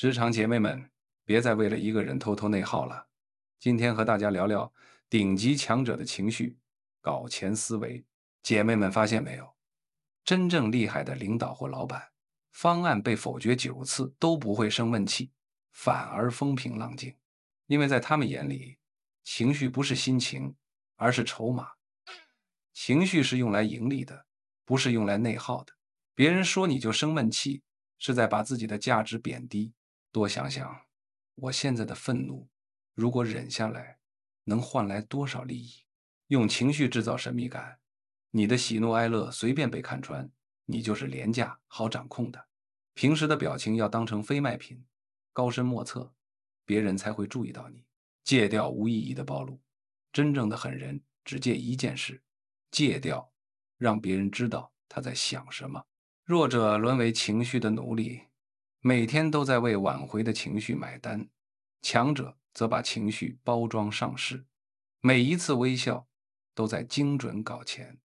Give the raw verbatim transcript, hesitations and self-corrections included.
职场姐妹们，别再为了一个人偷偷内耗了。今天和大家聊聊顶级强者的情绪、搞钱思维。姐妹们发现没有，真正厉害的领导或老板，方案被否决九次都不会生闷气，反而风平浪静，因为在他们眼里，情绪不是心情，而是筹码。情绪是用来盈利的，不是用来内耗的。别人说你就生闷气，是在把自己的价值贬低。多想想，我现在的愤怒，如果忍下来，能换来多少利益？用情绪制造神秘感，你的喜怒哀乐随便被看穿，你就是廉价好掌控的。平时的表情要当成非卖品，高深莫测，别人才会注意到你。戒掉无意义的暴露，真正的狠人只戒一件事，戒掉让别人知道他在想什么。弱者沦为情绪的奴隶，每天都在为挽回的情绪买单；强者则把情绪包装上市，每一次微笑都在精准搞钱。